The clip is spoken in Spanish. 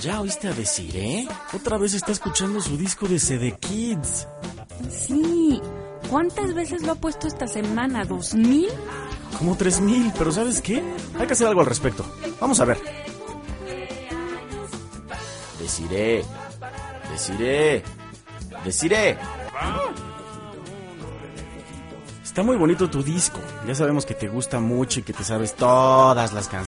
¿Ya oíste a Desiree? Otra vez está escuchando su disco de CD Kids. Sí. ¿Cuántas veces lo ha puesto esta semana? ¿2000? Como 3000, pero ¿sabes qué? Hay que hacer algo al respecto. Vamos a ver. Desiree. Está muy bonito tu disco. Ya sabemos que te gusta mucho y que te sabes todas las canciones.